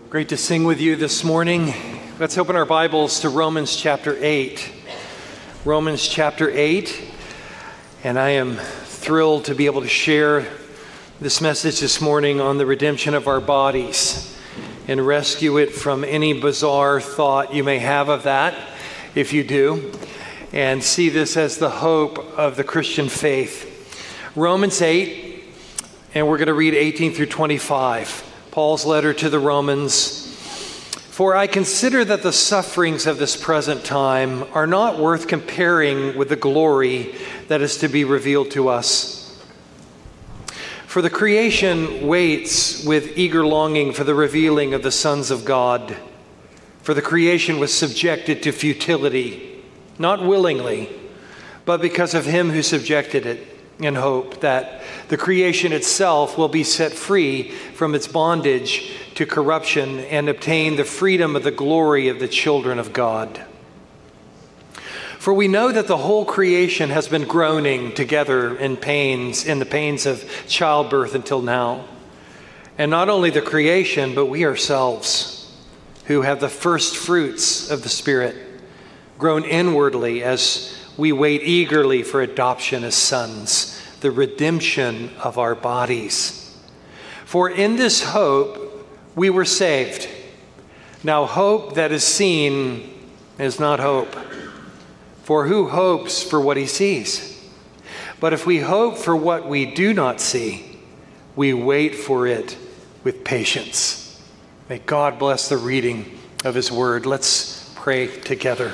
Great to sing with you this morning. Let's open our Bibles to Romans chapter 8. Romans chapter 8. And I am thrilled to be able to share this message this morning on the redemption of our bodies and rescue it from any bizarre thought you may have of that, if you do, and see this as the hope of the Christian faith. Romans 8, and we're going to read 18 through 25. Paul's letter to the Romans. For I consider that the sufferings of this present time are not worth comparing with the glory that is to be revealed to us. For the creation waits with eager longing for the revealing of the sons of God. For the creation was subjected to futility, not willingly, but because of him who subjected it, in hope that the creation itself will be set free from its bondage to corruption and obtain the freedom of the glory of the children of God. For we know that the whole creation has been groaning together in the pains of childbirth until now. And not only the creation, but we ourselves, who have the first fruits of the Spirit, groan inwardly as we wait eagerly for adoption as sons, the redemption of our bodies. For in this hope we were saved. Now hope that is seen is not hope. For who hopes for what he sees? But if we hope for what we do not see, we wait for it with patience. May God bless the reading of his word. Let's pray together.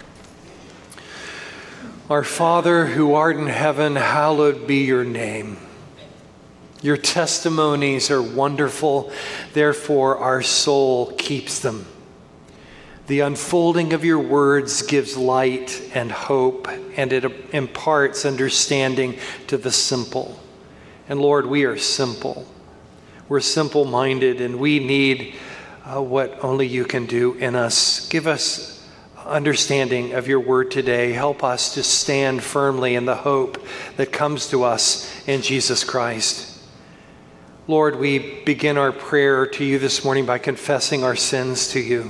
Our Father, who art in heaven, hallowed be your name. Your testimonies are wonderful, therefore our soul keeps them. The unfolding of your words gives light and hope, and it imparts understanding to the simple. And Lord, we are simple. We're simple-minded, and we need what only you can do in us. Give us understanding of your word today. Help us to stand firmly in the hope that comes to us in Jesus Christ. Lord, we begin our prayer to you this morning by confessing our sins to you.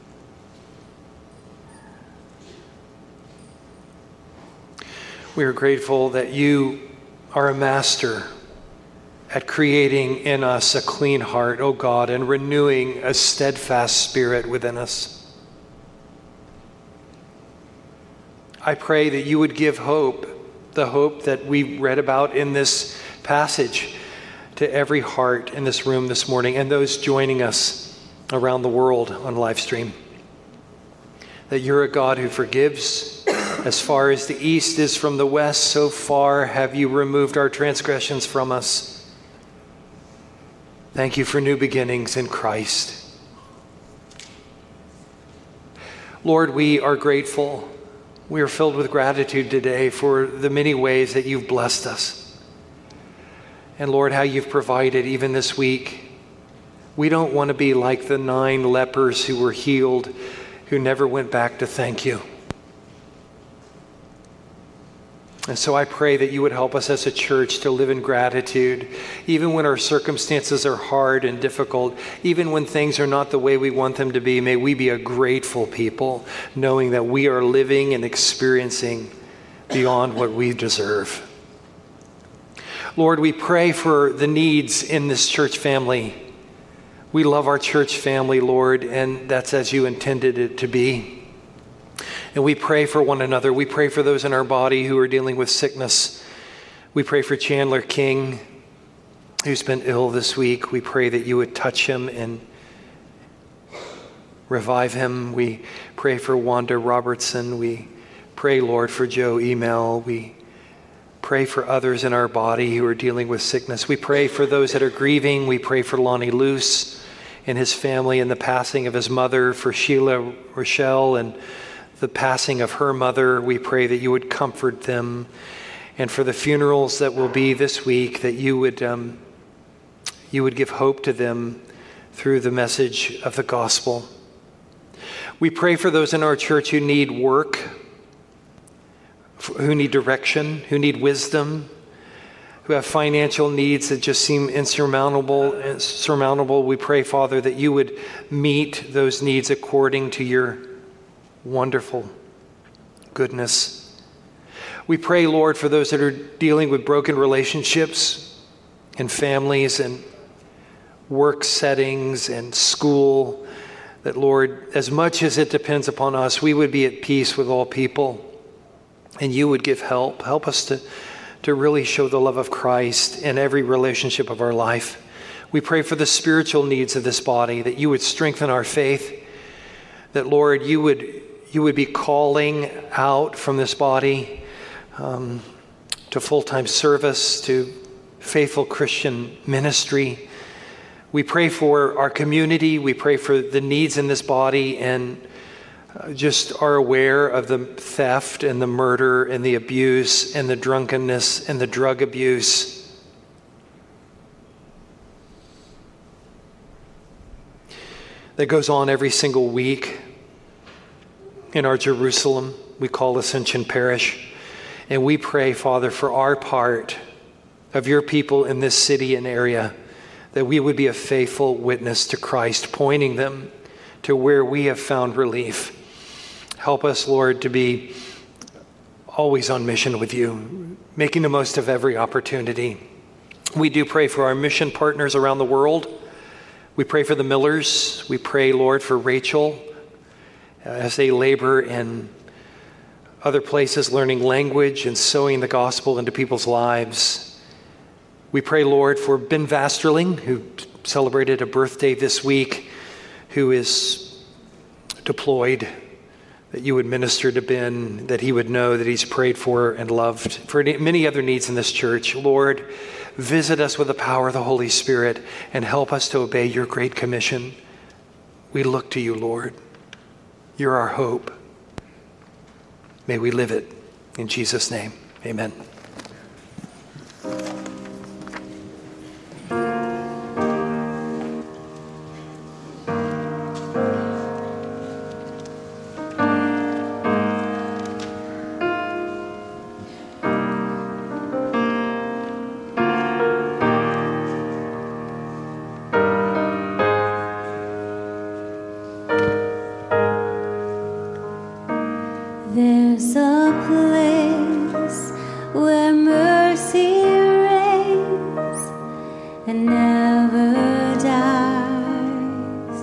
We are grateful that you are a master at creating in us a clean heart, O God, and renewing a steadfast spirit within us. I pray that you would give hope, the hope that we read about in this passage, to every heart in this room this morning and those joining us around the world on live stream. That you're a God who forgives. As far as the east is from the west, so far have you removed our transgressions from us. Thank you for new beginnings in Christ. Lord, we are grateful. We are filled with gratitude today for the many ways that you've blessed us. And Lord, how you've provided even this week. We don't want to be like the 9 lepers who were healed, who never went back to thank you. And so I pray that you would help us as a church to live in gratitude, even when our circumstances are hard and difficult, even when things are not the way we want them to be. May we be a grateful people, knowing that we are living and experiencing beyond what we deserve. Lord, we pray for the needs in this church family. We love our church family, Lord, and that's as you intended it to be. And we pray for one another. We pray for those in our body who are dealing with sickness. We pray for Chandler King, who's been ill this week. We pray that you would touch him and revive him. We pray for Wanda Robertson. We pray, Lord, for Joe Email. We pray for others in our body who are dealing with sickness. We pray for those that are grieving. We pray for Lonnie Luce and his family and the passing of his mother, for Sheila Rochelle and the passing of her mother. We pray that you would comfort them. And for the funerals that will be this week, that you would give hope to them through the message of the gospel. We pray for those in our church who need work, who need direction, who need wisdom, who have financial needs that just seem insurmountable. We pray, Father, that you would meet those needs according to your wonderful goodness. We pray, Lord, for those that are dealing with broken relationships and families and work settings and school, that, Lord, as much as it depends upon us, we would be at peace with all people, and you would give help. Help us to really show the love of Christ in every relationship of our life. We pray for the spiritual needs of this body, that you would strengthen our faith, that, Lord, you would be calling out from this body to full-time service, to faithful Christian ministry. We pray for our community. We pray for the needs in this body, and just are aware of the theft and the murder and the abuse and the drunkenness and the drug abuse. That goes on every single week in our Jerusalem we call Ascension Parish. And we pray, Father, for our part of your people in this city and area, that we would be a faithful witness to Christ, pointing them to where we have found relief. Help us, Lord, to be always on mission with you, making the most of every opportunity. We do pray for our mission partners around the world. We pray for the Millers. We pray, Lord, for Rachel as they labor in other places, learning language and sowing the gospel into people's lives. We pray, Lord, for Ben Vasterling, who celebrated a birthday this week, who is deployed, that you would minister to Ben, that he would know that he's prayed for and loved. For many other needs in this church, Lord, visit us with the power of the Holy Spirit and help us to obey your great commission. We look to you, Lord. You're our hope. May we live it. In Jesus' name, amen. There's a place where mercy reigns and never dies.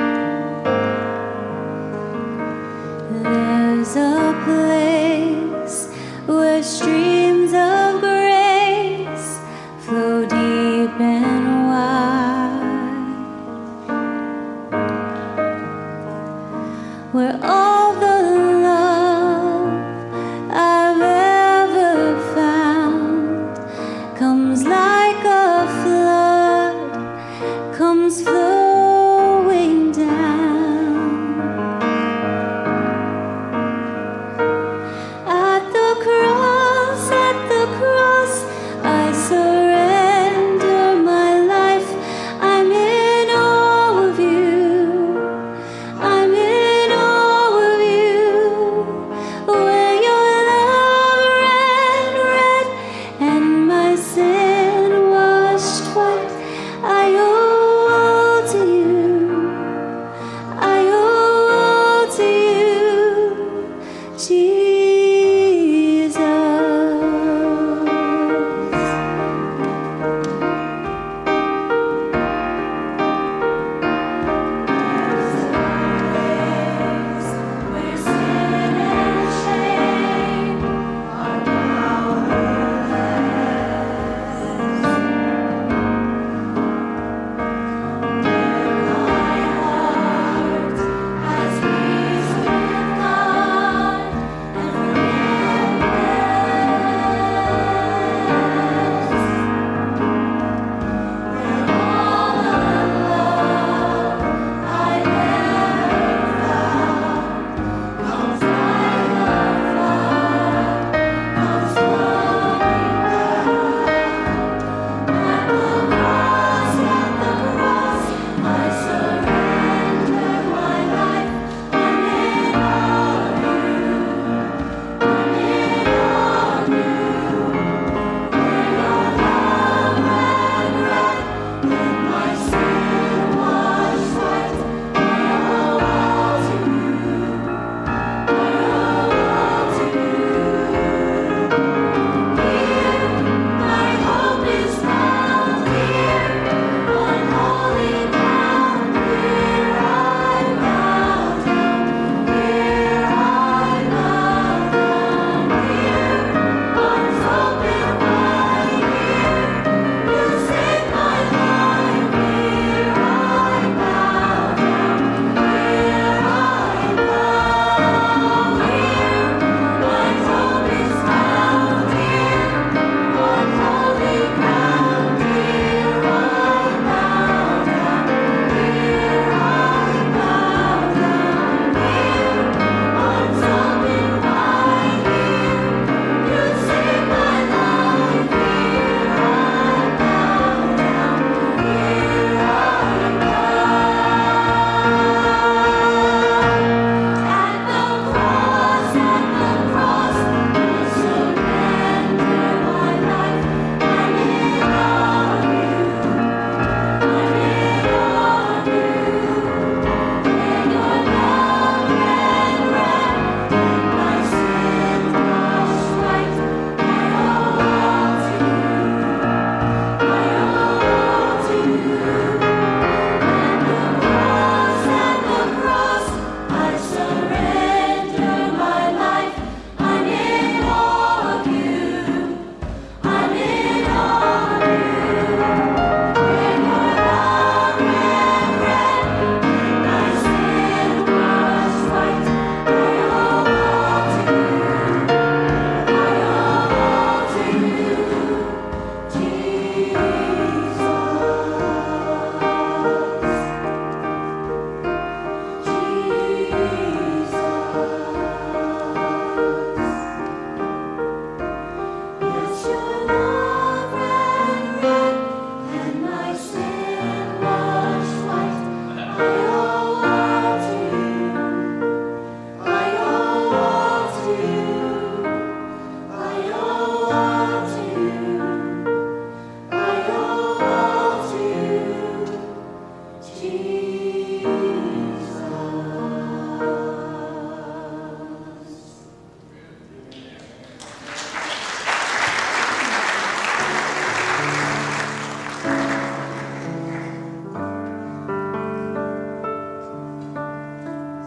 There's a place where streams of grace flow deep and wide, where all the I've ever found comes like a flood, comes flowing down. At the cross, I surrender my life. I'm in awe of you. I'm in awe of you. Where your love ran red and my sin washed white, I owe all to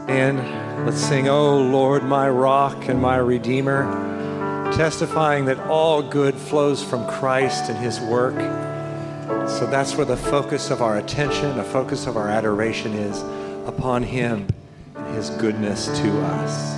And let's sing, "Oh Lord, my rock and my redeemer," testifying that all good flows from Christ and his work. So that's where the focus of our attention, the focus of our adoration is, upon him and his goodness to us.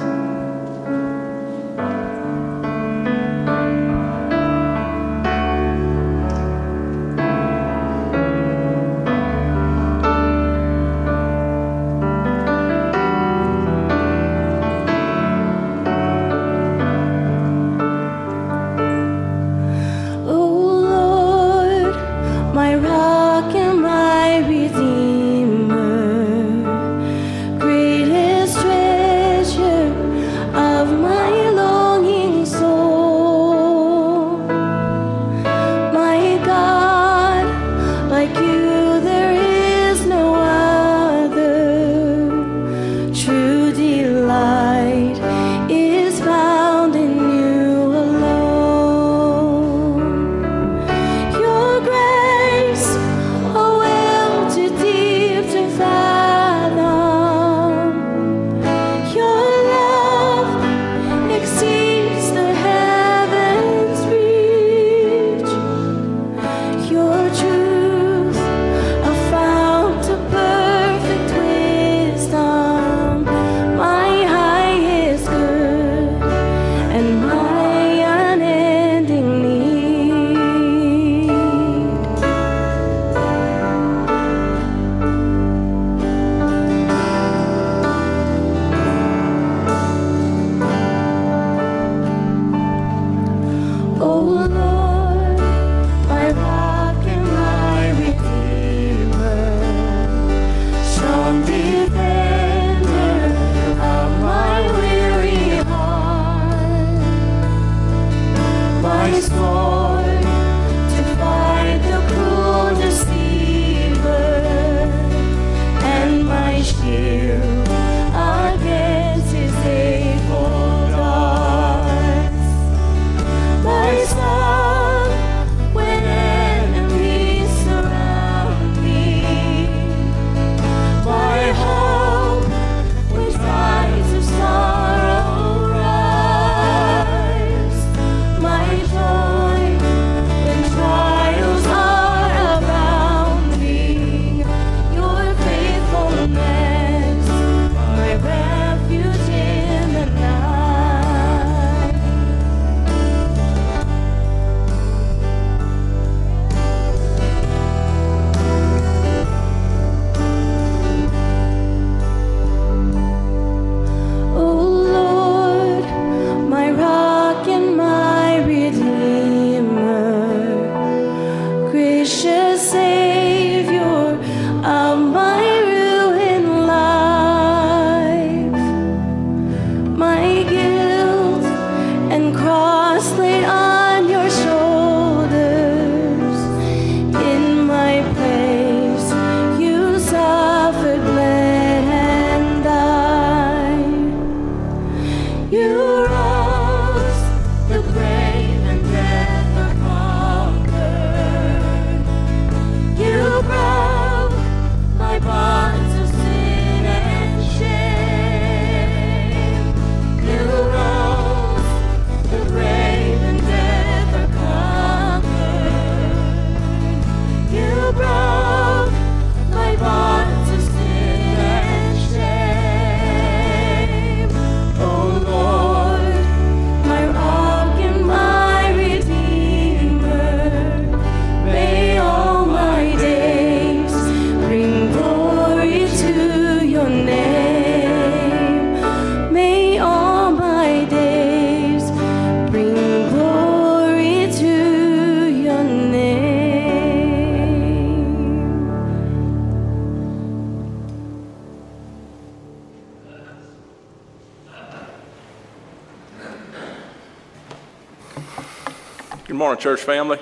Good morning, church family.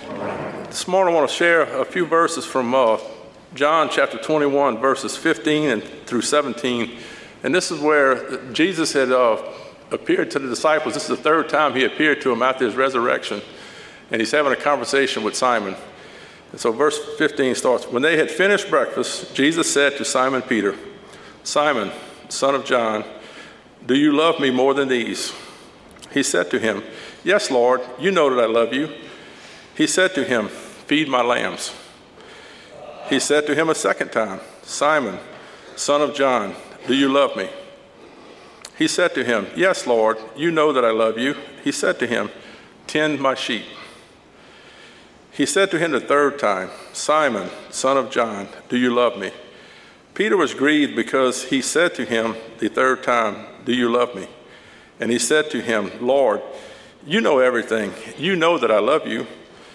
This morning I want to share a few verses from John chapter 21, verses 15 and through 17. And this is where Jesus had appeared to the disciples. This is the third time he appeared to them after his resurrection. And he's having a conversation with Simon. And so verse 15 starts, "When they had finished breakfast, Jesus said to Simon Peter, 'Simon, son of John, do you love me more than these? He said to him, Yes, Lord, you know that I love you. He said to him, Feed my lambs. He said to him a second time, Simon, son of John, do you love me? He said to him, Yes, Lord, you know that I love you. He said to him, Tend my sheep. He said to him the third time, Simon, son of John, do you love me? Peter was grieved because he said to him the third time, Do you love me? And he said to him, Lord, you know everything. You know that I love you.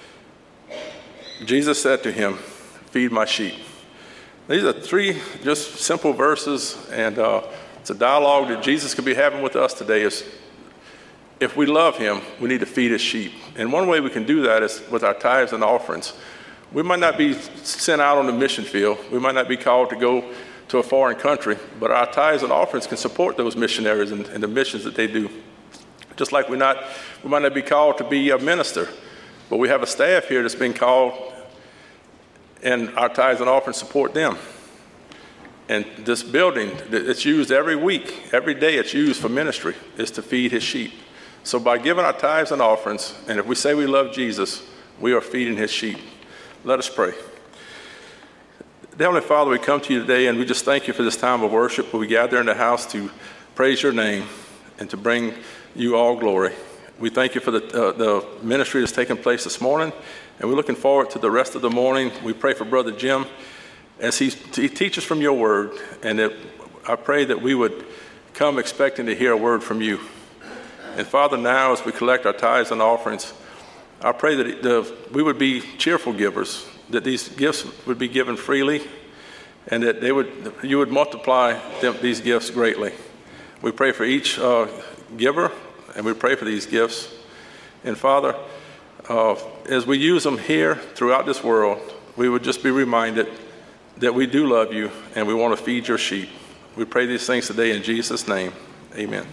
Jesus said to him, Feed my sheep. These are three just simple verses, and it's a dialogue that Jesus could be having with us today. Is if we love him, we need to feed his sheep. And one way we can do that is with our tithes and offerings. We might not be sent out on the mission field. We might not be called to go to a foreign country, but our tithes and offerings can support those missionaries and the missions that they do. Just like we might not be called to be a minister, but we have a staff here that's been called, and our tithes and offerings support them. And this building, it's used every week, every day it's used for ministry, is to feed his sheep. So by giving our tithes and offerings, and if we say we love Jesus, we are feeding his sheep. Let us pray. Heavenly Father, we come to you today, and we just thank you for this time of worship where we gather in the house to praise your name and to bring you all glory. We thank you for the ministry that's taking place this morning, and we're looking forward to the rest of the morning. We pray for Brother Jim as he teaches from your word, and I pray that we would come expecting to hear a word from you. And Father, now as we collect our tithes and offerings, I pray that we would be cheerful givers, that these gifts would be given freely, and that you would multiply these gifts greatly. We pray for each giver, and we pray for these gifts. And Father, as we use them here throughout this world, we would just be reminded that we do love you and we want to feed your sheep. We pray these things today in Jesus' name. Amen.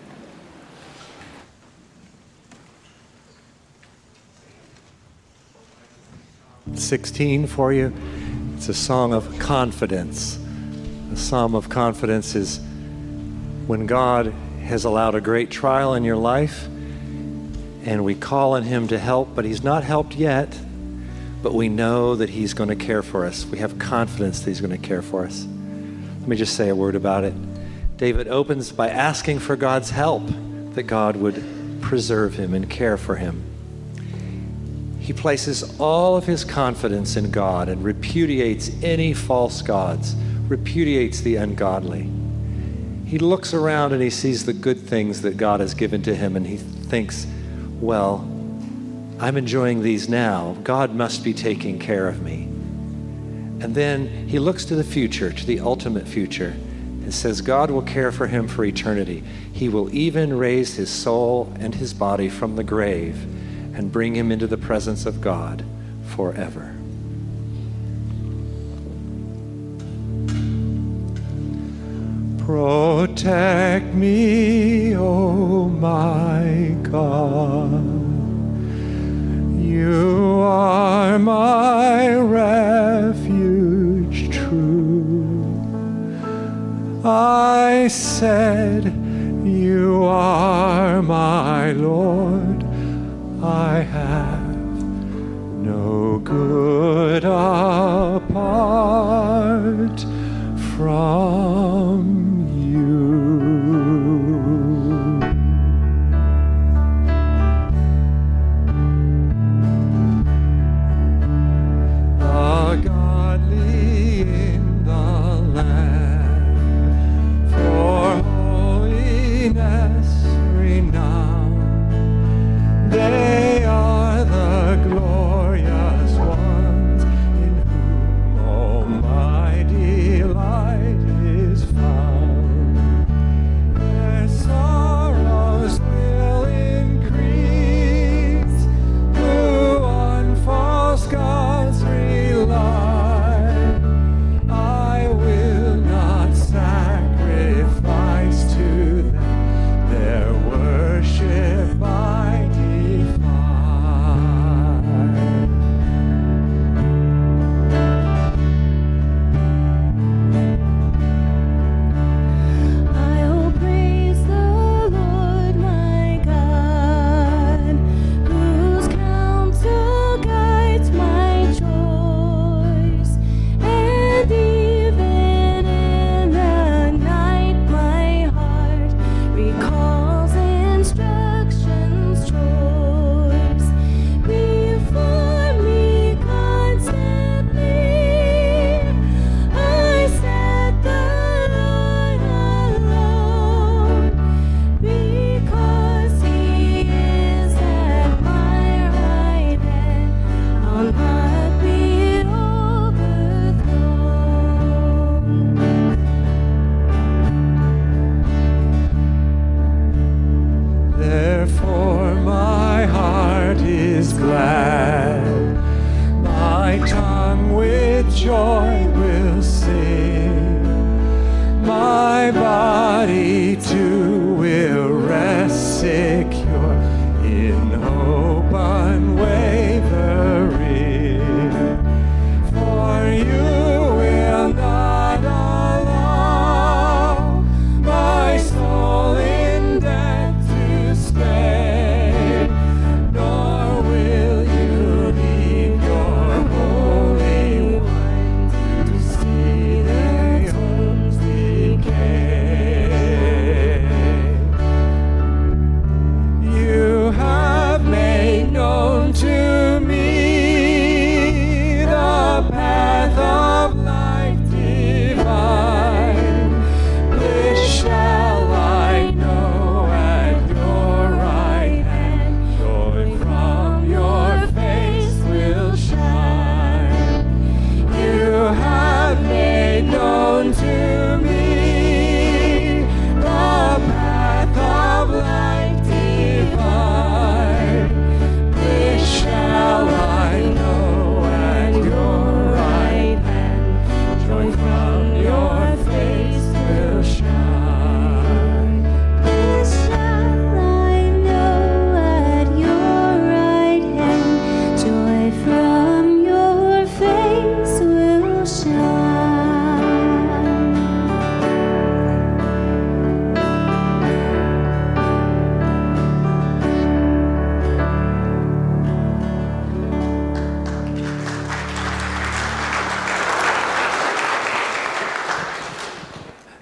.16 for you. It's a song of confidence. A psalm of confidence is when God has allowed a great trial in your life and we call on him to help, but he's not helped yet, but we know that he's going to care for us. We have confidence that he's going to care for us. Let me just say a word about it. David opens by asking for God's help, that God would preserve him and care for him. He places all of his confidence in God and repudiates any false gods, repudiates the ungodly. He looks around and he sees the good things that God has given to him, and he thinks, well, I'm enjoying these now. God must be taking care of me. And then he looks to the future, to the ultimate future, and says God will care for him for eternity. He will even raise his soul and his body from the grave and bring him into the presence of God forever. Protect me, O my God. You are my refuge true. I said, you are my Lord. I have no good apart from you. The godly in the land for holiness renowned, they are the glorious ones in whom all my delight is found.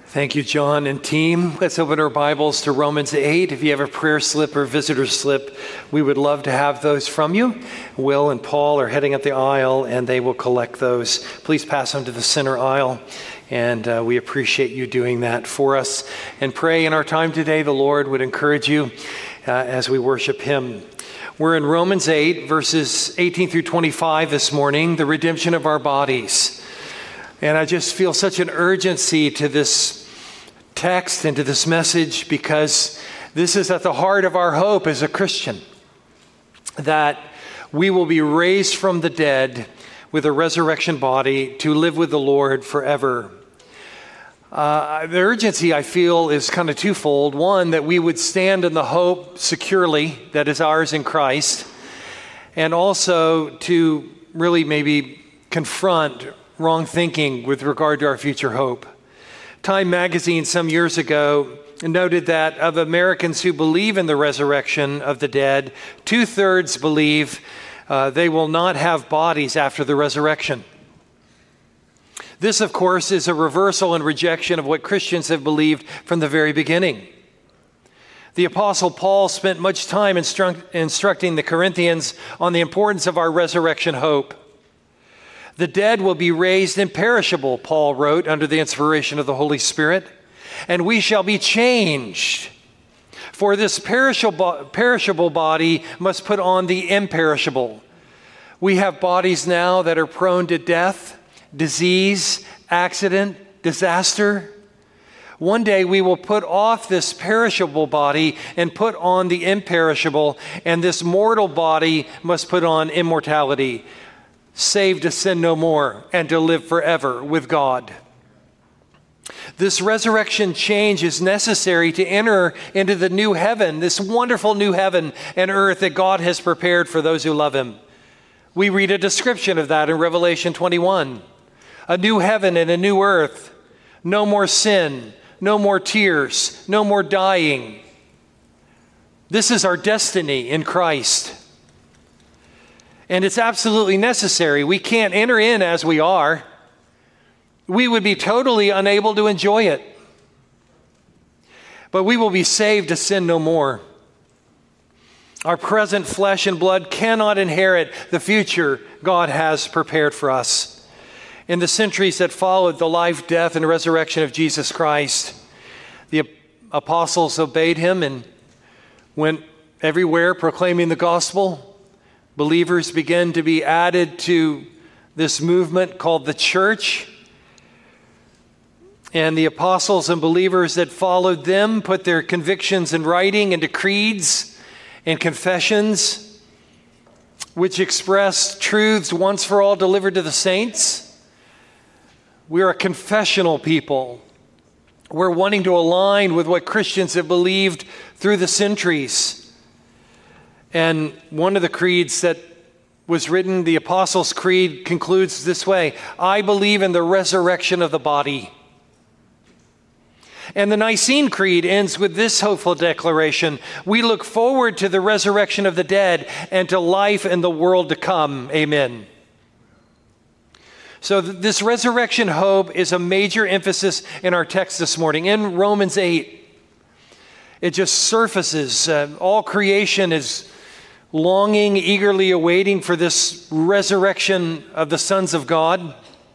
Thank you, John and team. Let's open our Bibles to Romans 8. If you have a prayer slip or visitor slip, we would love to have those from you. Will and Paul are heading up the aisle, and they will collect those. Please pass them to the center aisle, and we appreciate you doing that for us. And pray in our time today the Lord would encourage you as we worship Him. We're in Romans 8, verses 18 through 25 this morning, the redemption of our bodies. And I just feel such an urgency to this text and to this message because this is at the heart of our hope as a Christian, that we will be raised from the dead with a resurrection body to live with the Lord forever. The urgency I feel is kind of twofold. One, that we would stand in the hope securely that is ours in Christ, and also to really maybe confront wrong thinking with regard to our future hope. Time magazine some years ago noted that of Americans who believe in the resurrection of the dead, 2/3 believe they will not have bodies after the resurrection. This, of course, is a reversal and rejection of what Christians have believed from the very beginning. The Apostle Paul spent much time instructing the Corinthians on the importance of our resurrection hope. The dead will be raised imperishable, Paul wrote under the inspiration of the Holy Spirit, and we shall be changed. For this perishable body must put on the imperishable. We have bodies now that are prone to death, disease, accident, disaster. One day we will put off this perishable body and put on the imperishable, and this mortal body must put on immortality, saved to sin no more and to live forever with God. This resurrection change is necessary to enter into the new heaven, this wonderful new heaven and earth that God has prepared for those who love Him. We read a description of that in Revelation 21. A new heaven and a new earth. No more sin, no more tears, no more dying. This is our destiny in Christ. And it's absolutely necessary. We can't enter in as we are. We would be totally unable to enjoy it. But we will be saved to sin no more. Our present flesh and blood cannot inherit the future God has prepared for us. In the centuries that followed the life, death, and resurrection of Jesus Christ, the apostles obeyed Him and went everywhere proclaiming the gospel. Believers began to be added to this movement called the church. And the apostles and believers that followed them put their convictions in writing into creeds and confessions, which express truths once for all delivered to the saints. We're a confessional people. We're wanting to align with what Christians have believed through the centuries. And one of the creeds that was written, the Apostles' Creed, concludes this way: I believe in the resurrection of the body. And the Nicene Creed ends with this hopeful declaration: we look forward to the resurrection of the dead and to life in the world to come. Amen. So this resurrection hope is a major emphasis in our text this morning. In Romans 8, it just surfaces. All creation is longing, eagerly awaiting for this resurrection of the sons of God.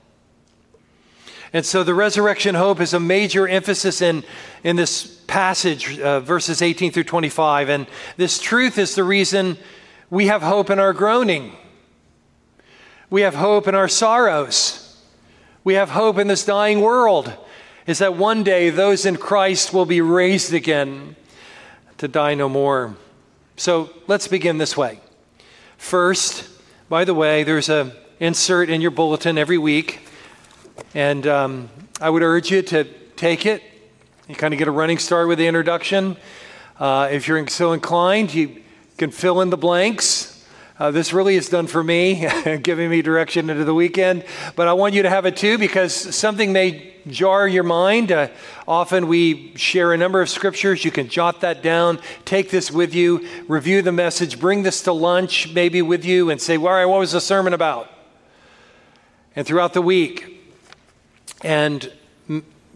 And so the resurrection hope is a major emphasis in this passage, verses 18 through 25. And this truth is the reason we have hope in our groaning. We have hope in our sorrows. We have hope in this dying world, is that one day those in Christ will be raised again to die no more. So let's begin this way. First, by the way, there's an insert in your bulletin every week, and I would urge you to take it. You kind of get a running start with the introduction. If you're so inclined, you can fill in the blanks. This really is done for me, giving me direction into the weekend. But I want you to have it too, because something may jar your mind. Often we share a number of scriptures. You can jot that down, take this with you, review the message, bring this to lunch maybe with you and say, all right, what was the sermon about? And throughout the week. And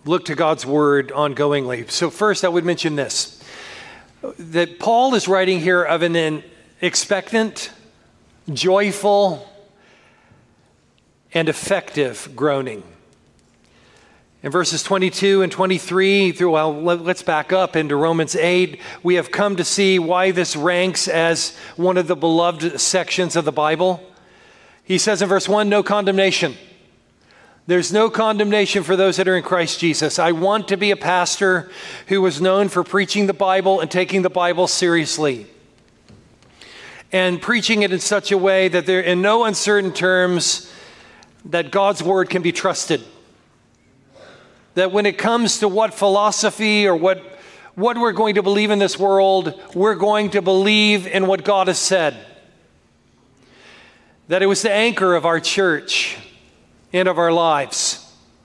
look to God's word ongoingly. So first I would mention this, that Paul is writing here of an expectant, joyful, and effective groaning. In verses 22 and 23, let's back up into Romans 8. We have come to see why this ranks as one of the beloved sections of the Bible. He says in verse 1, no condemnation. There's no condemnation for those that are in Christ Jesus. I want to be a pastor who was known for preaching the Bible and taking the Bible seriously, and preaching it in such a way that there, in no uncertain terms, that God's word can be trusted. That when it comes to what philosophy or what we're going to believe in this world, we're going to believe in what God has said. That it was the anchor of our church and of our lives.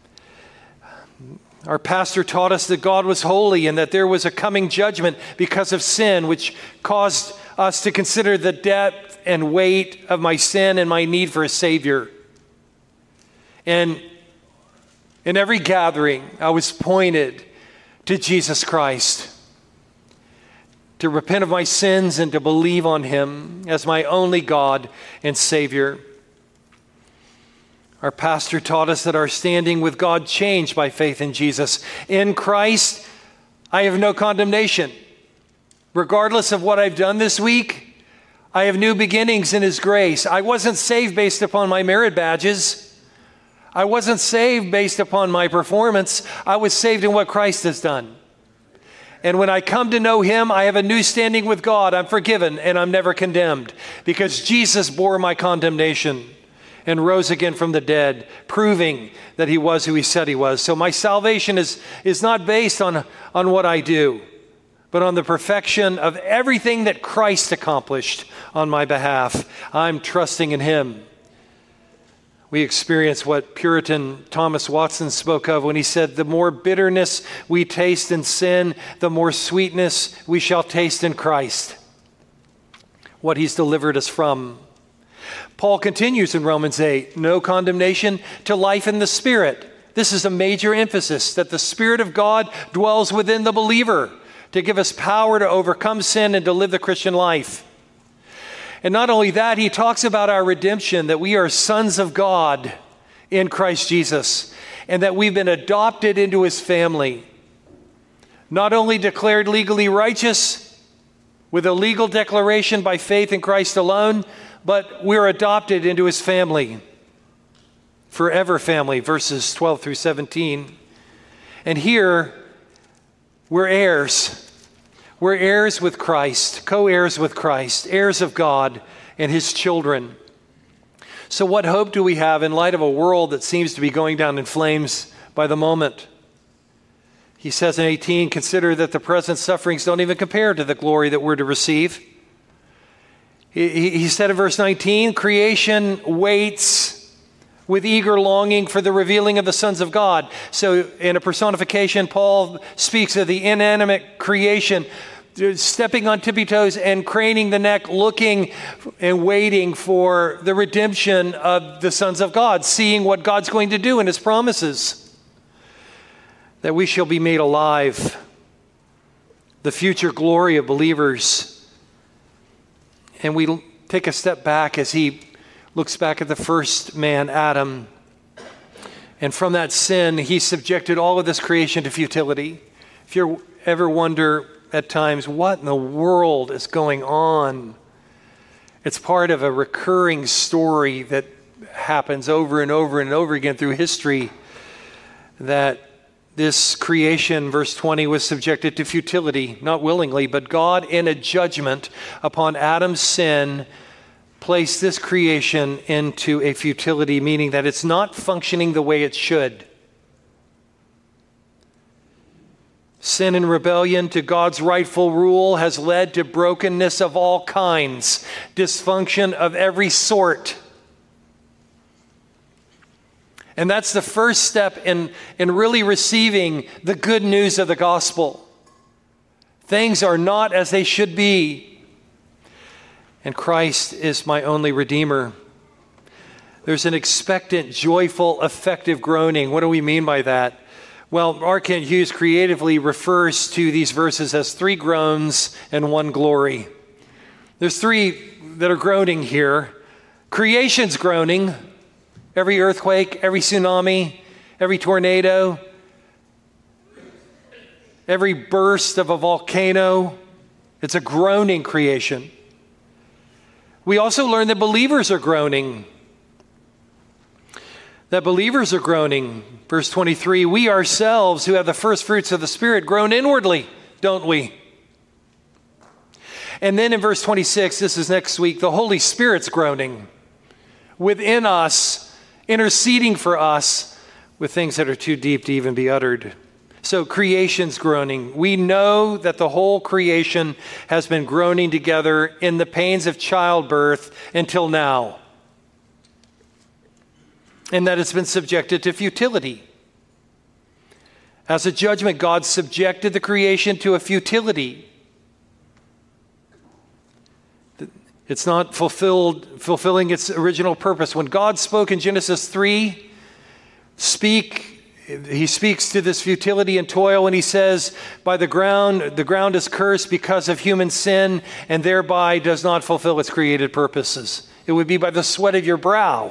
Our pastor taught us that God was holy and that there was a coming judgment because of sin, which caused us to consider the depth and weight of my sin and my need for a Savior. And in every gathering, I was pointed to Jesus Christ, to repent of my sins and to believe on Him as my only God and Savior. Our pastor taught us that our standing with God changed by faith in Jesus. In Christ, I have no condemnation. Regardless of what I've done this week, I have new beginnings in His grace. I wasn't saved based upon my merit badges. I wasn't saved based upon my performance. I was saved in what Christ has done. And when I come to know Him, I have a new standing with God. I'm forgiven and I'm never condemned because Jesus bore my condemnation and rose again from the dead, proving that He was who He said He was. So my salvation is not based on what I do, but on the perfection of everything that Christ accomplished on my behalf. I'm trusting in Him. We experience what Puritan Thomas Watson spoke of when he said, the more bitterness we taste in sin, the more sweetness we shall taste in Christ, what He's delivered us from. Paul continues in Romans 8, no condemnation to life in the Spirit. This is a major emphasis, that the Spirit of God dwells within the believer to give us power to overcome sin and to live the Christian life. And not only that, he talks about our redemption, that we are sons of God in Christ Jesus, and that we've been adopted into His family. Not only declared legally righteous with a legal declaration by faith in Christ alone, but we're adopted into His family, forever family, verses 12 through 17. And here, we're heirs. We're heirs with Christ, co-heirs with Christ, heirs of God and His children. So what hope do we have in light of a world that seems to be going down in flames by the moment? He says in 18, consider that the present sufferings don't even compare to the glory that we're to receive. He said in verse 19, creation waits with eager longing for the revealing of the sons of God. So in a personification, Paul speaks of the inanimate creation stepping on tippy toes and craning the neck, looking and waiting for the redemption of the sons of God, seeing what God's going to do in His promises, that we shall be made alive, the future glory of believers. And we take a step back as he looks back at the first man, Adam. And from that sin, he subjected all of this creation to futility. If you ever wonder at times, what in the world is going on? It's part of a recurring story that happens over and over and over again through history, that this creation, verse 20, was subjected to futility, not willingly, but God, in a judgment upon Adam's sin, placed this creation into a futility, meaning that it's not functioning the way it should. Sin and rebellion to God's rightful rule has led to brokenness of all kinds, dysfunction of every sort. And that's the first step in really receiving the good news of the gospel. Things are not as they should be. And Christ is my only Redeemer. There's an expectant, joyful, effective groaning. What do we mean by that? Well, R. Kent Hughes creatively refers to these verses as 3 groans and 1 glory. There's 3 that are groaning here. Creation's groaning. Every earthquake, every tsunami, every tornado, every burst of a volcano, it's a groaning creation. We also learn that believers are groaning. Verse 23, we ourselves who have the first fruits of the Spirit groan inwardly, don't we? And then in verse 26, this is next week, the Holy Spirit's groaning within us, interceding for us with things that are too deep to even be uttered. So creation's groaning. We know that the whole creation has been groaning together in the pains of childbirth until now, and that it's been subjected to futility. As a judgment, God subjected the creation to a futility. It's not fulfilling its original purpose. When God spoke in Genesis 3, he speaks to this futility and toil, and he says, the ground is cursed because of human sin, and thereby does not fulfill its created purposes. It would be by the sweat of your brow.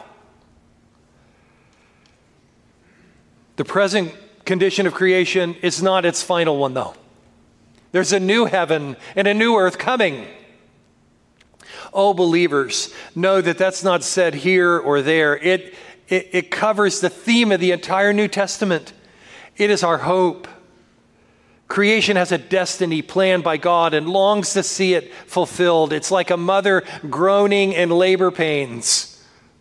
The present condition of creation is not its final one, though. There's a new heaven and a new earth coming. Oh, believers, know that that's not said here or there. It covers the theme of the entire New Testament. It is our hope. Creation has a destiny planned by God and longs to see it fulfilled. It's like a mother groaning in labor pains.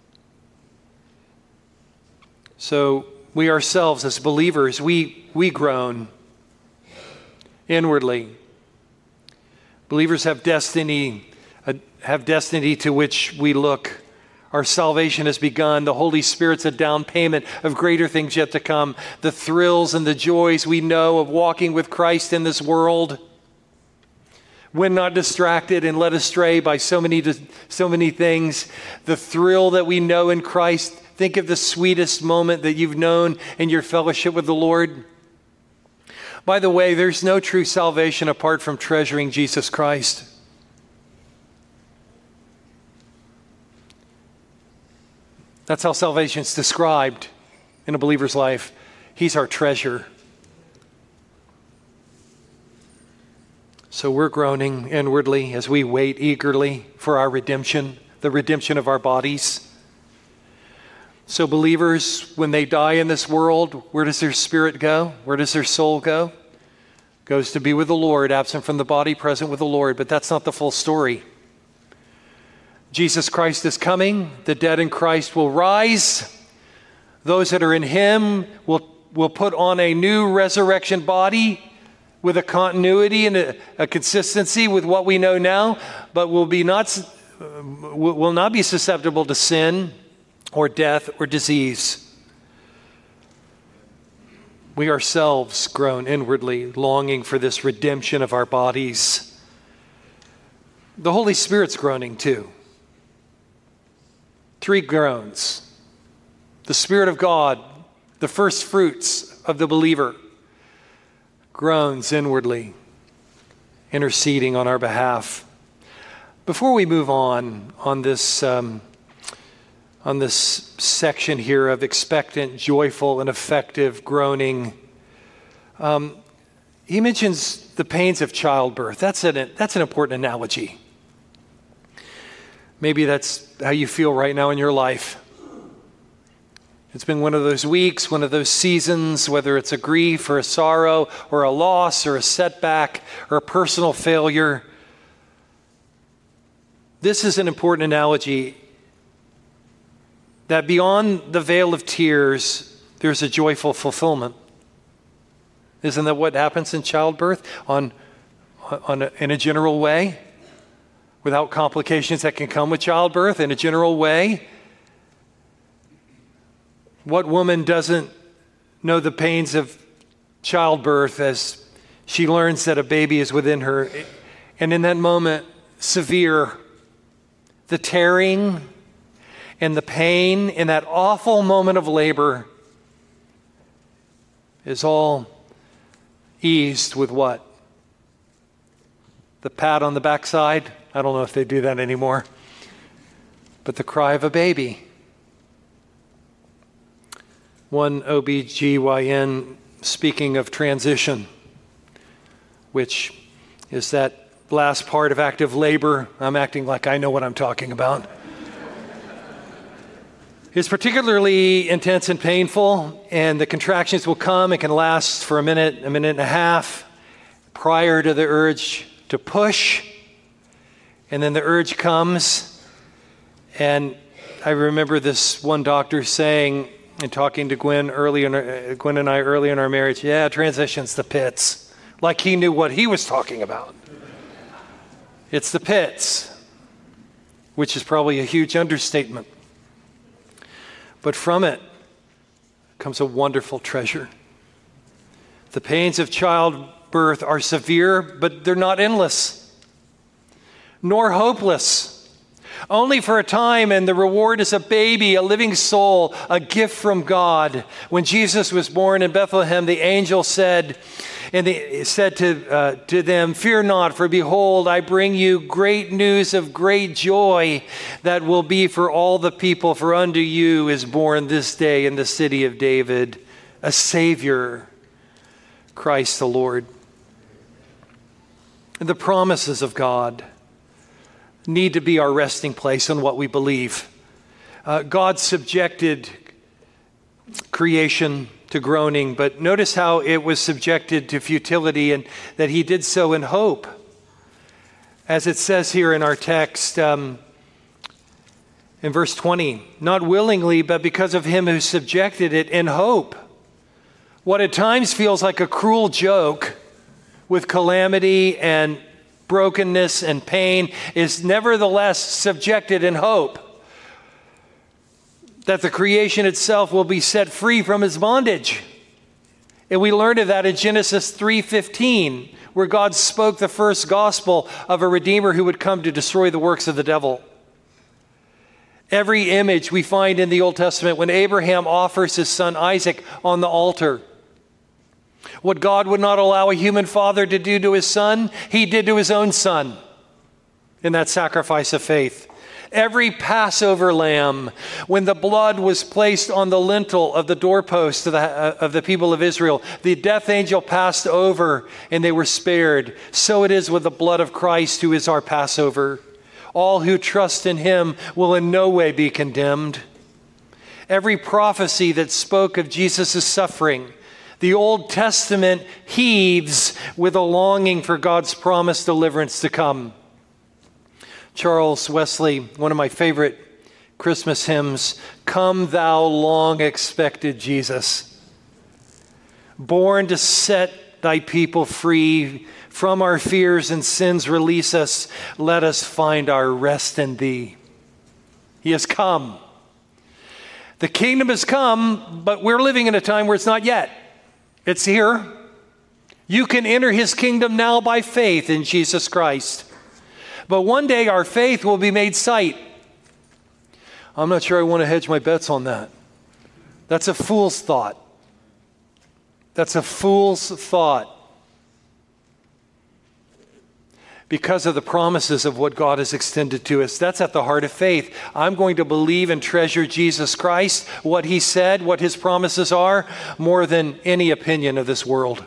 So we ourselves as believers, we groan inwardly. Believers have destiny to which we look. Our salvation has begun. The Holy Spirit's a down payment of greater things yet to come. The thrills and the joys we know of walking with Christ in this world, when not distracted and led astray by so many things. The thrill that we know in Christ. Think of the sweetest moment that you've known in your fellowship with the Lord. By the way, there's no true salvation apart from treasuring Jesus Christ. That's how salvation is described in a believer's life. He's our treasure. So we're groaning inwardly as we wait eagerly for our redemption, the redemption of our bodies. So believers, when they die in this world, where does their spirit go? Where does their soul go? Goes to be with the Lord, absent from the body, present with the Lord. But that's not the full story. Jesus Christ is coming. The dead in Christ will rise. Those that are in him will put on a new resurrection body with a continuity and a consistency with what we know now, but will not be susceptible to sin or death or disease. We ourselves groan inwardly, longing for this redemption of our bodies. The Holy Spirit's groaning too. 3 groans. The Spirit of God, the first fruits of the believer, groans inwardly, interceding on our behalf. Before we move on this section here of expectant, joyful, and effective groaning, he mentions the pains of childbirth. That's an important analogy. Maybe that's how you feel right now in your life. It's been one of those weeks, one of those seasons, whether it's a grief or a sorrow or a loss or a setback or a personal failure. This is an important analogy that beyond the veil of tears, there's a joyful fulfillment. Isn't that what happens in childbirth in a general way? Without complications that can come with childbirth, in a general way. What woman doesn't know the pains of childbirth as she learns that a baby is within her? And in that moment, severe, the tearing and the pain in that awful moment of labor is all eased with what? The pat on the backside? I don't know if they do that anymore. But the cry of a baby. One OBGYN, speaking of transition, which is that last part of active labor, I'm acting like I know what I'm talking about, is particularly intense and painful, and the contractions will come and can last for a minute and a half prior to the urge to push, and then the urge comes. And I remember this one doctor saying, and talking to Gwen and I early in our marriage, yeah, transition's the pits. Like he knew what he was talking about. It's the pits, which is probably a huge understatement. But from it comes a wonderful treasure. The pains of childbirth are severe, but they're not endless, nor hopeless. Only for a time, and the reward is a baby, a living soul, a gift from God. When Jesus was born in Bethlehem, the angel said to them, "Fear not, for behold, I bring you great news of great joy that will be for all the people. For unto you is born this day in the city of David a Savior, Christ the Lord." And the promises of God need to be our resting place in what we believe. God subjected creation to groaning, but notice how it was subjected to futility, and that he did so in hope. As it says here in our text, in verse 20, not willingly, but because of him who subjected it in hope. What at times feels like a cruel joke with calamity and brokenness and pain is nevertheless subjected in hope that the creation itself will be set free from its bondage. And we learned of that in Genesis 3:15, where God spoke the first gospel of a Redeemer who would come to destroy the works of the devil. Every image we find in the Old Testament when Abraham offers his son Isaac on the altar. What God would not allow a human father to do to his son, he did to his own son in that sacrifice of faith. Every Passover lamb, when the blood was placed on the lintel of the doorpost of the people of Israel, the death angel passed over and they were spared. So it is with the blood of Christ, who is our Passover. All who trust in him will in no way be condemned. Every prophecy that spoke of Jesus' suffering, the Old Testament heaves with a longing for God's promised deliverance to come. Charles Wesley, one of my favorite Christmas hymns, "Come thou long expected Jesus, born to set thy people free, from our fears and sins release us, let us find our rest in thee." He has come. The kingdom has come, but we're living in a time where it's not yet. It's here. You can enter his kingdom now by faith in Jesus Christ. But one day our faith will be made sight. I'm not sure I want to hedge my bets on that. That's a fool's thought. That's a fool's thought. Because of the promises of what God has extended to us. That's at the heart of faith. I'm going to believe and treasure Jesus Christ, what he said, what his promises are, more than any opinion of this world.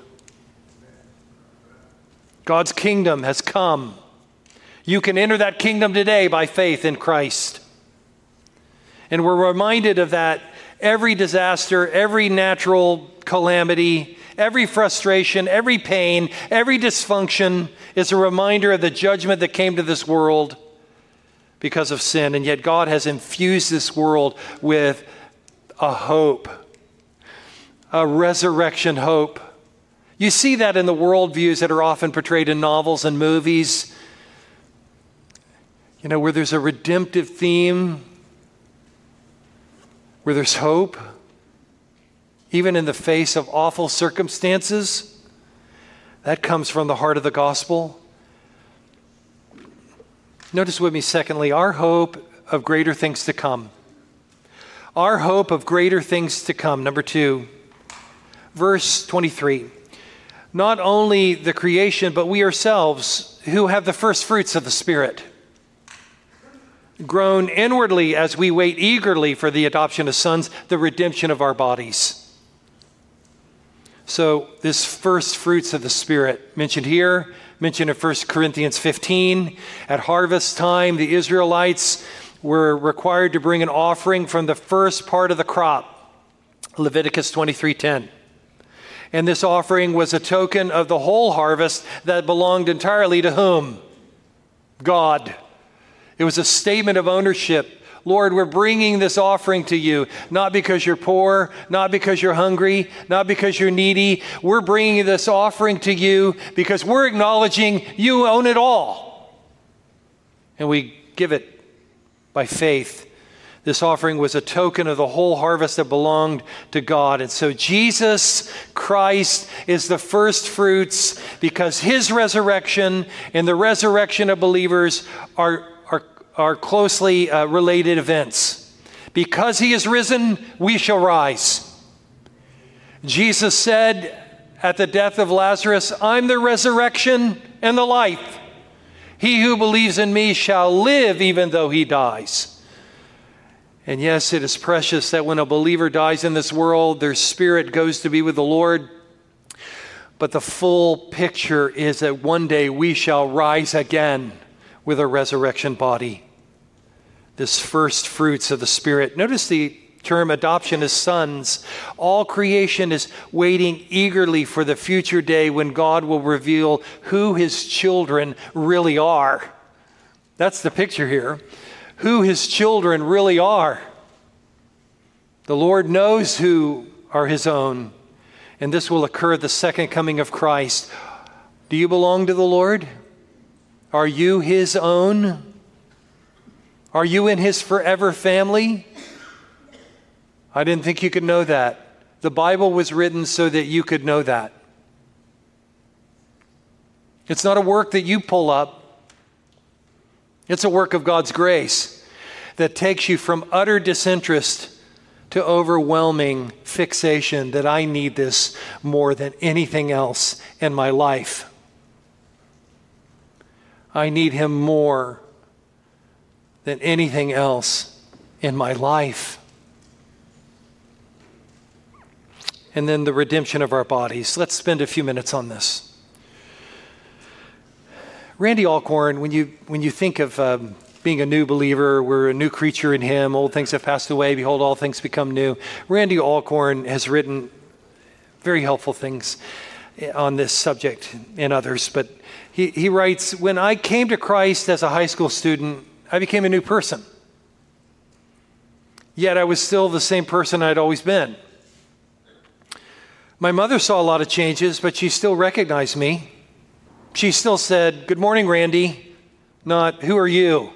God's kingdom has come. You can enter that kingdom today by faith in Christ. And we're reminded of that. Every disaster, every natural calamity, every frustration, every pain, every dysfunction is a reminder of the judgment that came to this world because of sin. And yet God has infused this world with a hope, a resurrection hope. You see that in the worldviews that are often portrayed in novels and movies, you know, where there's a redemptive theme, where there's hope, even in the face of awful circumstances. That comes from the heart of the gospel. Notice with me, secondly, our hope of greater things to come. Our hope of greater things to come. Number two, verse 23. Not only the creation, but we ourselves who have the first fruits of the Spirit, groan inwardly as we wait eagerly for the adoption of sons, the redemption of our bodies. So this first fruits of the Spirit mentioned here, mentioned in 1 Corinthians 15. At harvest time, the Israelites were required to bring an offering from the first part of the crop, Leviticus 23:10. And this offering was a token of the whole harvest that belonged entirely to whom? God. It was a statement of ownership. Lord, we're bringing this offering to you, not because you're poor, not because you're hungry, not because you're needy. We're bringing this offering to you because we're acknowledging you own it all. And we give it by faith. This offering was a token of the whole harvest that belonged to God. And so Jesus Christ is the first fruits because his resurrection and the resurrection of believers are closely related events. Because he is risen, we shall rise. Jesus said at the death of Lazarus, I'm the resurrection and the life. He who believes in me shall live even though he dies. And yes, it is precious that when a believer dies in this world, their spirit goes to be with the Lord. But the full picture is that one day we shall rise again with a resurrection body. This first fruits of the Spirit. Notice the term adoption as sons. All creation is waiting eagerly for the future day when God will reveal who his children really are. That's the picture here. Who his children really are. The Lord knows who are his own, and this will occur at the second coming of Christ. Do you belong to the Lord? Are you his own? Are you in his forever family? I didn't think you could know that. The Bible was written so that you could know that. It's not a work that you pull up. It's a work of God's grace that takes you from utter disinterest to overwhelming fixation that I need this more than anything else in my life. I need him more than anything else in my life. And then the redemption of our bodies. Let's spend a few minutes on this. Randy Alcorn, when you think of being a new believer, we're a new creature in him, old things have passed away, behold, all things become new. Randy Alcorn has written very helpful things on this subject and others, but he writes, when I came to Christ as a high school student, I became a new person. Yet I was still the same person I'd always been. My mother saw a lot of changes, but she still recognized me. She still said, "Good morning, Randy," not, "Who are you?"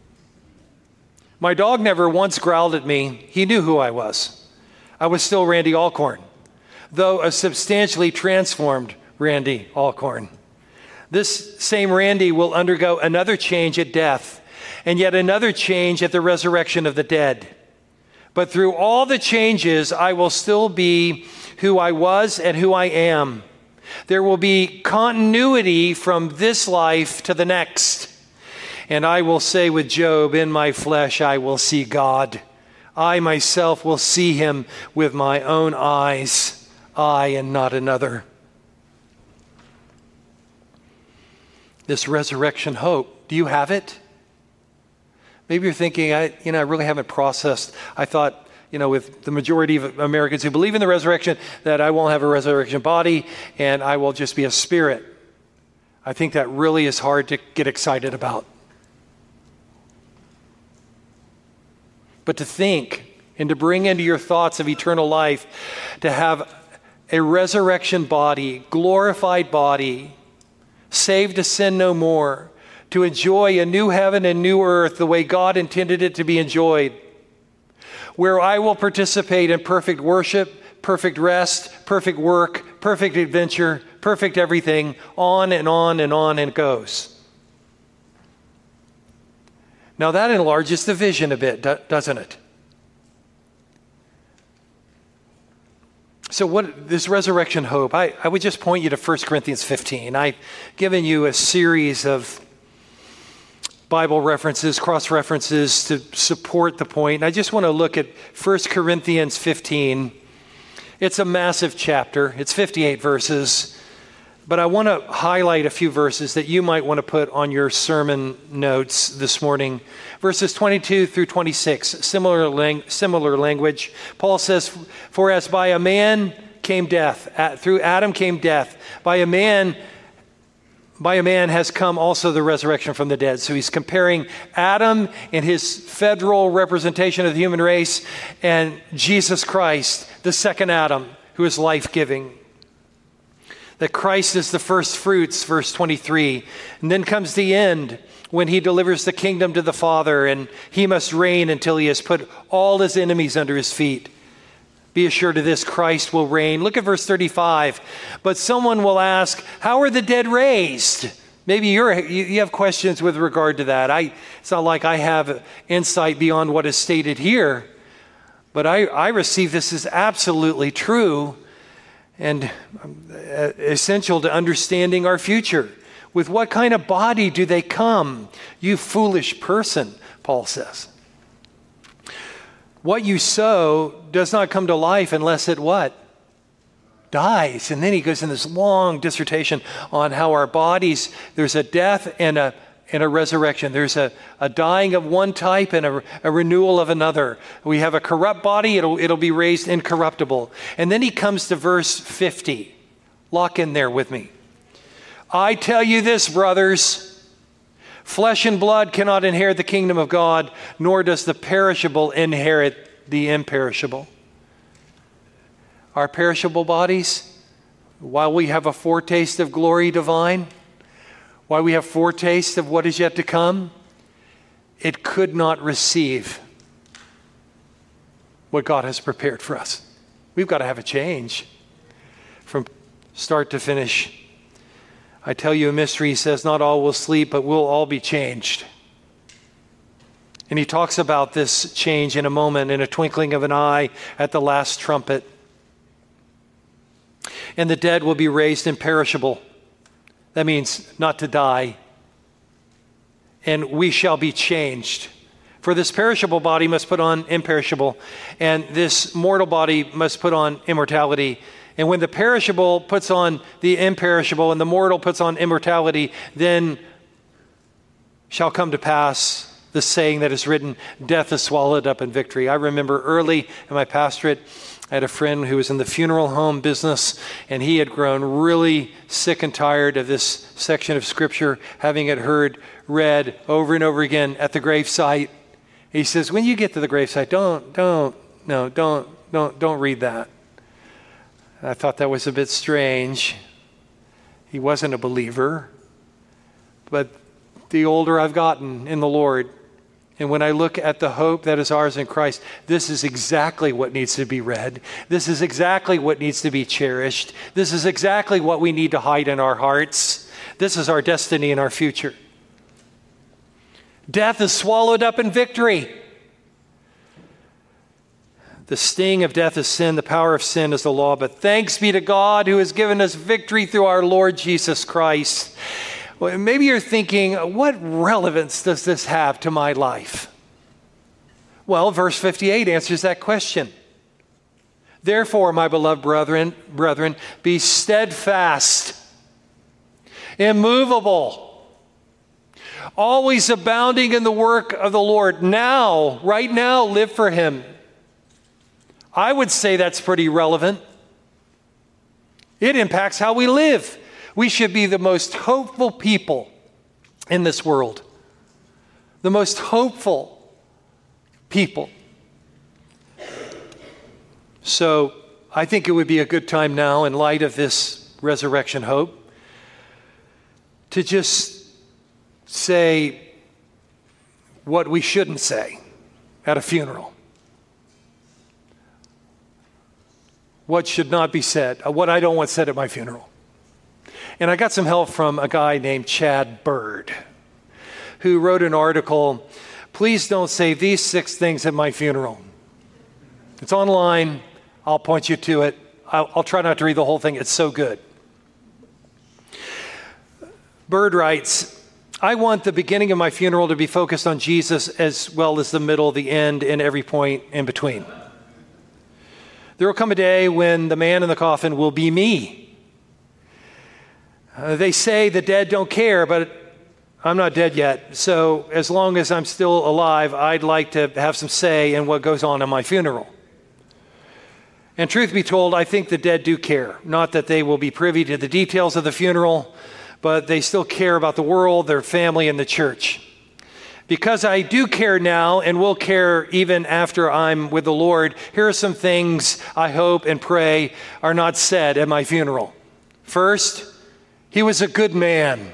My dog never once growled at me. He knew who I was. I was still Randy Alcorn, though a substantially transformed Randy Alcorn. This same Randy will undergo another change at death, and yet another change at the resurrection of the dead. But through all the changes, I will still be who I was and who I am. There will be continuity from this life to the next. And I will say with Job, in my flesh I will see God. I myself will see him with my own eyes, I and not another. This resurrection hope, do you have it? Maybe you're thinking, I really haven't processed. I thought, with the majority of Americans who believe in the resurrection, that I won't have a resurrection body and I will just be a spirit. I think that really is hard to get excited about. But to think and to bring into your thoughts of eternal life, to have a resurrection body, glorified body, saved to sin no more, to enjoy a new heaven and new earth the way God intended it to be enjoyed, where I will participate in perfect worship, perfect rest, perfect work, perfect adventure, perfect everything, on and on and on it goes. Now that enlarges the vision a bit, doesn't it? So what this resurrection hope, I would just point you to 1 Corinthians 15. I've given you a series of Bible references, cross-references to support the point. And I just want to look at 1 Corinthians 15. It's a massive chapter. It's 58 verses. But I want to highlight a few verses that you might want to put on your sermon notes this morning. Verses 22 through 26, similar language. Paul says, "For as by a man came death, through Adam came death, by a man has come also the resurrection from the dead." So he's comparing Adam and his federal representation of the human race and Jesus Christ, the second Adam, who is life-giving. That Christ is the first fruits, verse 23. And then comes the end when he delivers the kingdom to the Father, and he must reign until he has put all his enemies under his feet. Be assured of this, Christ will reign. Look at verse 35. But someone will ask, how are the dead raised? Maybe you have questions with regard to that. It's not like I have insight beyond what is stated here, but I receive this as absolutely true and essential to understanding our future. With what kind of body do they come? You foolish person, Paul says. What you sow does not come to life unless it what? Dies. And then he goes in this long dissertation on how our bodies, there's a death and a resurrection. There's a dying of one type and a renewal of another. We have a corrupt body, it'll be raised incorruptible. And then he comes to verse 50. Lock in there with me. I tell you this, brothers, flesh and blood cannot inherit the kingdom of God, nor does the perishable inherit the imperishable. Our perishable bodies, while we have a foretaste of glory divine, while we have foretaste of what is yet to come, it could not receive what God has prepared for us. We've got to have a change from start to finish. I tell you a mystery, he says, not all will sleep, but we'll all be changed. And he talks about this change in a moment, in a twinkling of an eye, at the last trumpet. And the dead will be raised imperishable. That means not to die. And we shall be changed. For this perishable body must put on imperishable, and this mortal body must put on immortality. And when the perishable puts on the imperishable and the mortal puts on immortality, then shall come to pass the saying that is written, death is swallowed up in victory. I remember early in my pastorate, I had a friend who was in the funeral home business, and he had grown really sick and tired of this section of Scripture, having it read over and over again at the gravesite. He says, when you get to the gravesite, don't read that. I thought that was a bit strange. He wasn't a believer. But the older I've gotten in the Lord, and when I look at the hope that is ours in Christ, this is exactly what needs to be read. This is exactly what needs to be cherished. This is exactly what we need to hide in our hearts. This is our destiny and our future. Death is swallowed up in victory. The sting of death is sin. The power of sin is the law. But thanks be to God who has given us victory through our Lord Jesus Christ. Well, maybe you're thinking, what relevance does this have to my life? Well, verse 58 answers that question. Therefore, my beloved brethren, be steadfast, immovable, always abounding in the work of the Lord. Now, right now, live for Him. I would say that's pretty relevant. It impacts how we live. We should be the most hopeful people in this world. The most hopeful people. So I think it would be a good time now, in light of this resurrection hope, to just say what we shouldn't say at a funeral. What should not be said, what I don't want said at my funeral. And I got some help from a guy named Chad Bird, who wrote an article, please don't say these 6 things at my funeral. It's online. I'll point you to it. I'll try not to read the whole thing. It's so good. Bird writes, I want the beginning of my funeral to be focused on Jesus as well as the middle, the end, and every point in between. There will come a day when the man in the coffin will be me. They say the dead don't care, but I'm not dead yet. So as long as I'm still alive, I'd like to have some say in what goes on in my funeral. And truth be told, I think the dead do care. Not that they will be privy to the details of the funeral, but they still care about the world, their family, and the church. Because I do care now and will care even after I'm with the Lord, here are some things I hope and pray are not said at my funeral. First, he was a good man.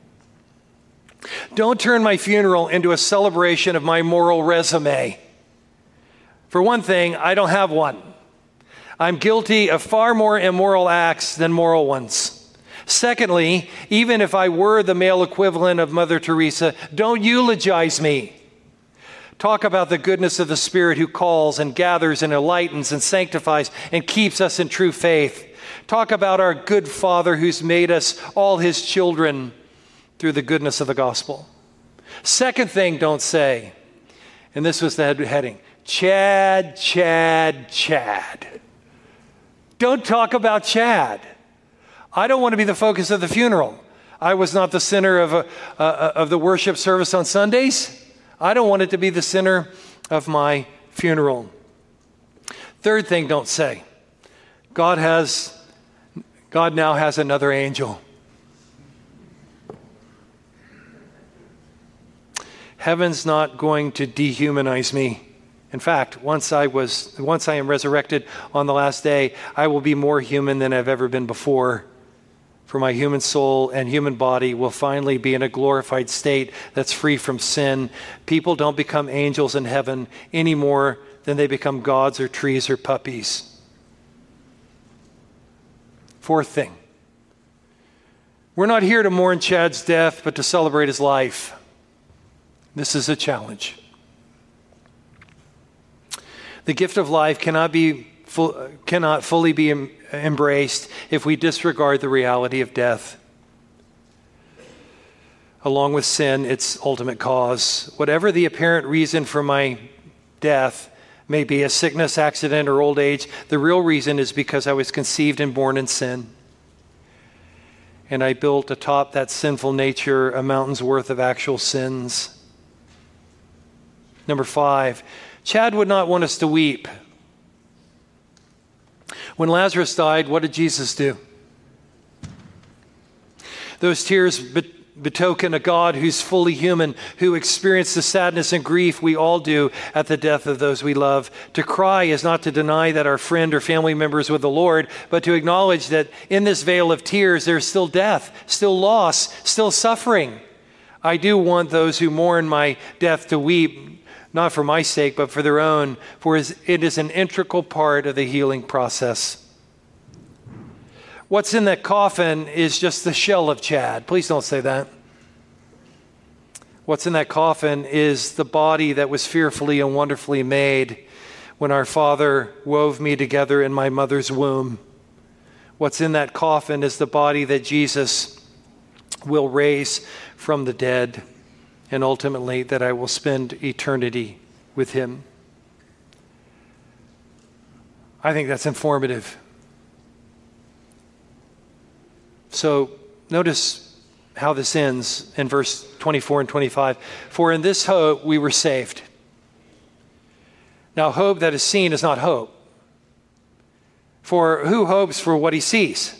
Don't turn my funeral into a celebration of my moral resume. For one thing, I don't have one. I'm guilty of far more immoral acts than moral ones. Secondly, even if I were the male equivalent of Mother Teresa, don't eulogize me. Talk about the goodness of the Spirit who calls and gathers and enlightens and sanctifies and keeps us in true faith. Talk about our good Father who's made us all his children through the goodness of the gospel. Second thing don't say, and this was the heading, Chad, Chad, Chad. Don't talk about Chad. I don't want to be the focus of the funeral. I was not the center of the worship service on Sundays. I don't want it to be the center of my funeral. Third thing don't say. God now has another angel. Heaven's not going to dehumanize me. In fact, once I am resurrected on the last day, I will be more human than I've ever been before. For my human soul and human body will finally be in a glorified state that's free from sin. People don't become angels in heaven any more than they become gods or trees or puppies. Fourth thing, we're not here to mourn Chad's death, but to celebrate his life. This is a challenge. The gift of life cannot fully be embraced if we disregard the reality of death. Along with sin, its ultimate cause. Whatever the apparent reason for my death may be, a sickness, accident, or old age, the real reason is because I was conceived and born in sin. And I built atop that sinful nature a mountain's worth of actual sins. Number 5, Chad would not want us to weep. When Lazarus died, what did Jesus do? Those tears betoken a God who's fully human, who experienced the sadness and grief we all do at the death of those we love. To cry is not to deny that our friend or family member is with the Lord, but to acknowledge that in this veil of tears, there's still death, still loss, still suffering. I do want those who mourn my death to weep, not for my sake, but for their own, for it is an integral part of the healing process. What's in that coffin is just the shell of Chad. Please don't say that. What's in that coffin is the body that was fearfully and wonderfully made when our Father wove me together in my mother's womb. What's in that coffin is the body that Jesus will raise from the dead, and ultimately that I will spend eternity with him. I think that's informative. So notice how this ends in verse 24 and 25. For in this hope we were saved. Now hope that is seen is not hope. For who hopes for what he sees?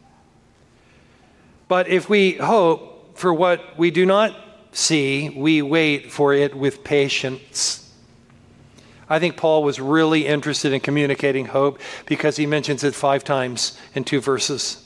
But if we hope for what we do not see, we wait for it with patience. I think Paul was really interested in communicating hope because he mentions it 5 times in 2 verses.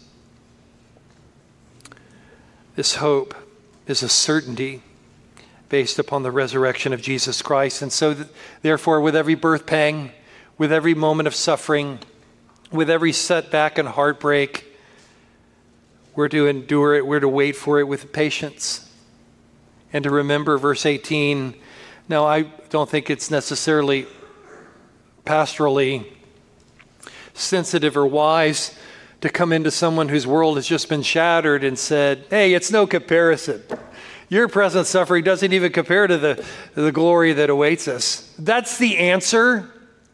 This hope is a certainty based upon the resurrection of Jesus Christ. And so, therefore, with every birth pang, with every moment of suffering, with every setback and heartbreak, we're to endure it, we're to wait for it with patience. And to remember verse 18, now I don't think it's necessarily pastorally sensitive or wise to come into someone whose world has just been shattered and said, hey, it's no comparison. Your present suffering doesn't even compare to the glory that awaits us. That's the answer.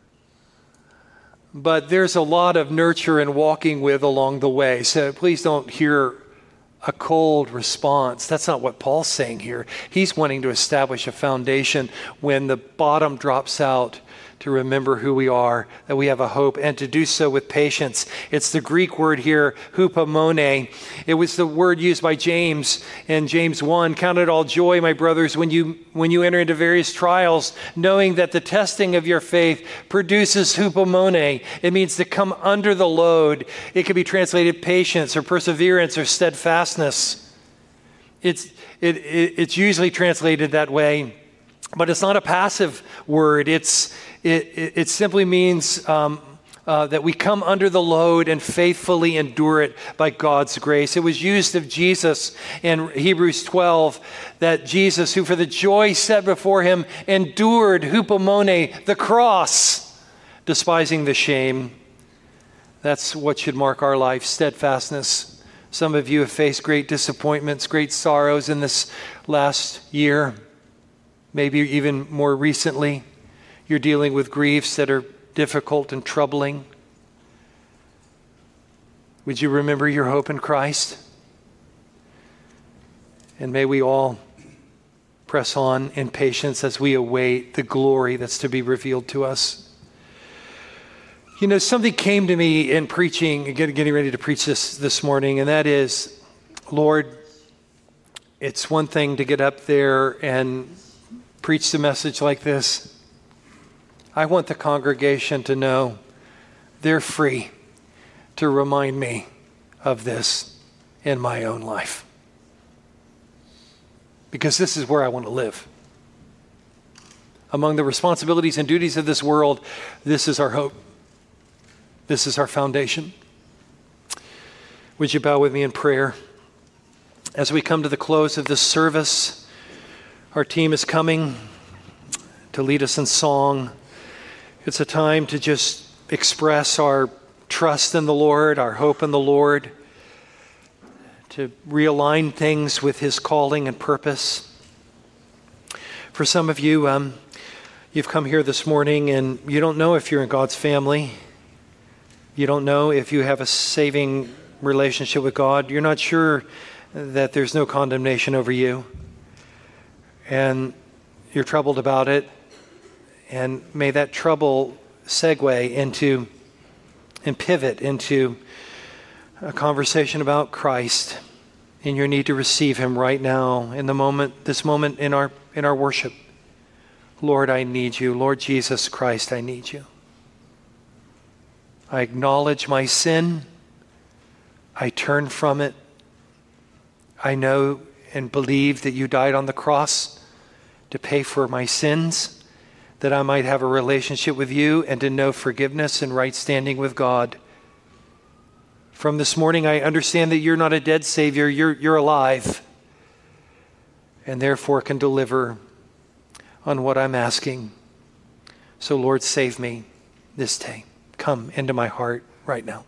But there's a lot of nurture and walking with along the way. So please don't hear a cold response. That's not what Paul's saying here. He's wanting to establish a foundation when the bottom drops out, to remember who we are, that we have a hope, and to do so with patience. It's the Greek word here, hupomone. It was the word used by James in James 1. Count it all joy, my brothers, when you enter into various trials, knowing that the testing of your faith produces hupomone. It means to come under the load. It could be translated patience or perseverance or steadfastness. It's usually translated that way, but it's not a passive word. It simply means that we come under the load and faithfully endure it by God's grace. It was used of Jesus in Hebrews 12, that Jesus, who for the joy set before him, endured hupomone, the cross, despising the shame. That's what should mark our life, steadfastness. Some of you have faced great disappointments, great sorrows in this last year, maybe even more recently. You're dealing with griefs that are difficult and troubling. Would you remember your hope in Christ? And may we all press on in patience as we await the glory that's to be revealed to us. You know, something came to me in preaching, getting ready to preach this morning, and that is, Lord, it's one thing to get up there and preach the message like this. I want the congregation to know they're free to remind me of this in my own life. Because this is where I want to live. Among the responsibilities and duties of this world, this is our hope. This is our foundation. Would you bow with me in prayer? As we come to the close of this service, our team is coming to lead us in song. It's a time to just express our trust in the Lord, our hope in the Lord, to realign things with his calling and purpose. For some of you, you've come here this morning and you don't know if you're in God's family. You don't know if you have a saving relationship with God. You're not sure that there's no condemnation over you. And you're troubled about it. And may that trouble segue into and pivot into a conversation about Christ and your need to receive him right now in this moment in our worship. Lord, I need you. Lord Jesus Christ, I need you. I acknowledge my sin. I turn from it. I know and believe that you died on the cross to pay for my sins, that I might have a relationship with you and to know forgiveness and right standing with God. From this morning, I understand that you're not a dead Savior, you're alive, and therefore can deliver on what I'm asking. So Lord, save me this day. Come into my heart right now.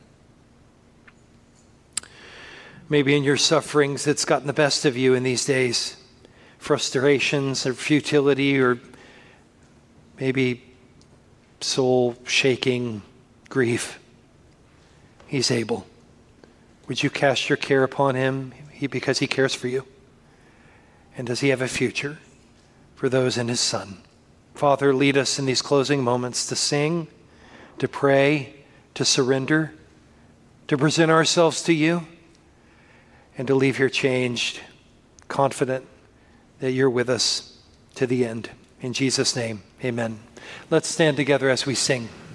Maybe in your sufferings that's gotten the best of you in these days, frustrations or futility or maybe soul-shaking grief. He's able. Would you cast your care upon him because he cares for you? And does he have a future for those in his Son? Father, lead us in these closing moments to sing, to pray, to surrender, to present ourselves to you, and to leave here changed, confident that you're with us to the end. In Jesus' name, amen. Let's stand together as we sing.